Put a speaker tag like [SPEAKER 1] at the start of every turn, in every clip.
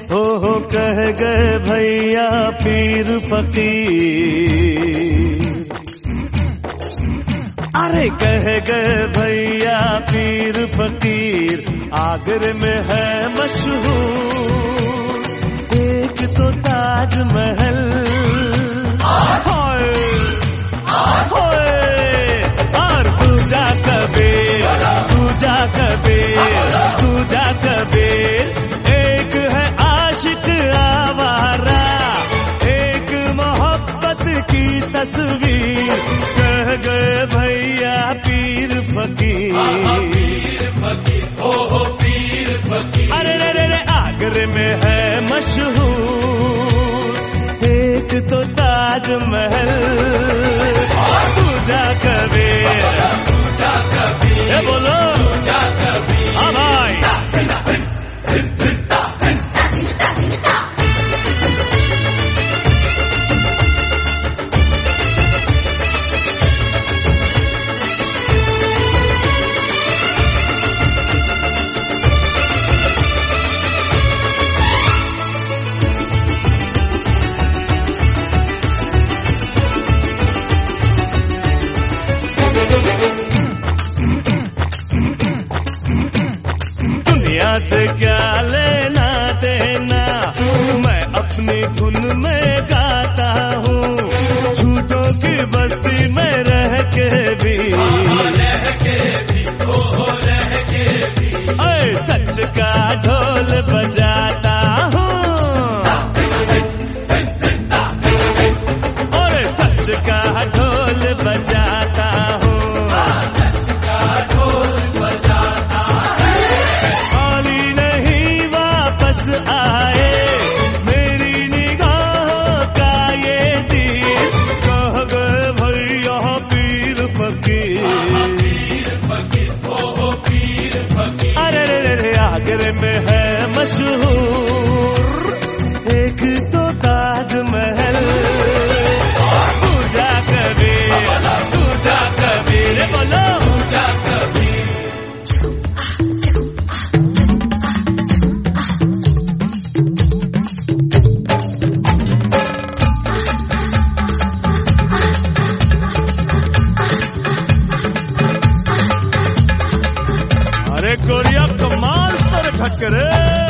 [SPEAKER 1] हो कह गए भैया पीर फकीर। अरे कह गए भैया पीर फकीर, आगरे में है मशहूर एक तो ताजमहल। और पूजा कबीर, एक है आशिक आवारा, एक मोहब्बत की तस्वीर। कह गए भैया पीर फकीर, पीर फकीर। अरे रे आगरे में है मशहूर एक तो ताजमहल। पूजा कबीर, ये बोलो हाँ भाई। दुनिया से क्या लेना देना, मैं अपनी धुन में गाता हूँ। झूठों की बस्ती में रह के भी सच का ढोल बजाता हूँ, और सच का ढोल बजाता हूँ। आगरे में है मशहूर एक तो ताजमहल। पूजा कबीर, बोलो पूजा कबीर। अरे गोरिया कमाल पर ठक्करे।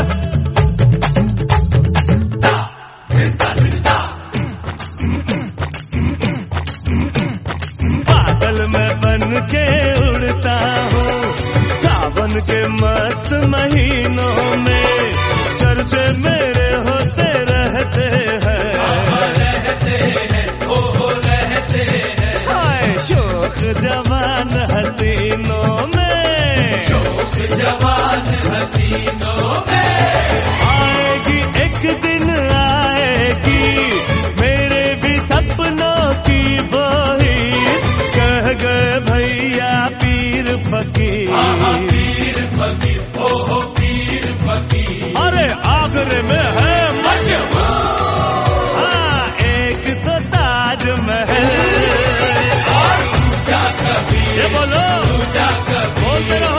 [SPEAKER 1] बादल में बन के उड़ता हूँ सावन के मस्त महीनों में। चर्चे मेरे होते रहते हैं, हाय शोख जवान हसीनों में, आएगी एक दिन आएगी मेरे भी सपनों की वही। कह गए भैया पीर फकीर, पीर फकीर। अरे आगरे में है मशहूर एक तो ताजमहल। ये बोलो बोलते रहो।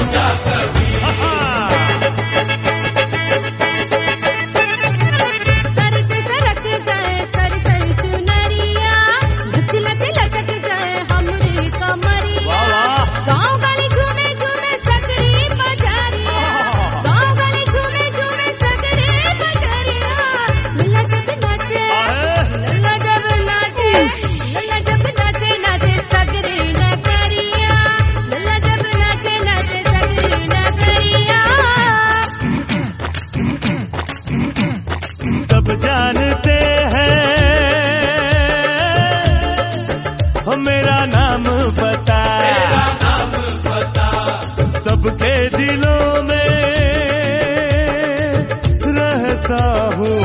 [SPEAKER 1] सब जानते हैं मेरा नाम बता, सबके दिलों में रहता हूँ।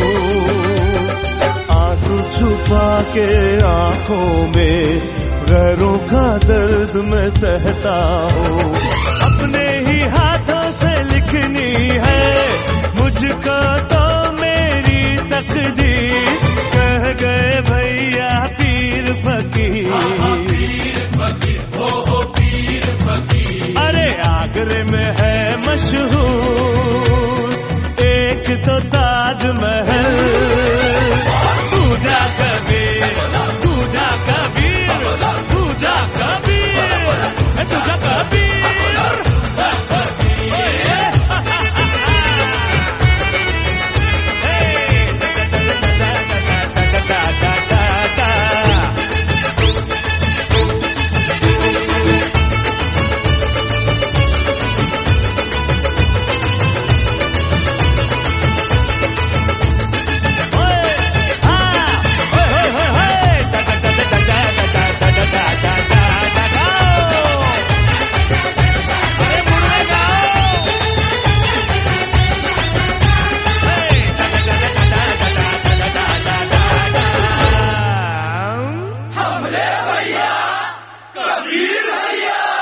[SPEAKER 1] आंसू छुपा के आंखों में गैरों का दर्द मैं सहता हूँ। अपने ही हाथों से लिखनी है मुझको तो मेरी तकदीर। कह गए भैया पीर फकीर, अरे आगरे में है मशहूर एक एक तो ताजमहल। तू जा कबीर, तू जा कबीर, तू जा कबीर, तू जा कबीर।
[SPEAKER 2] कबीर भैया।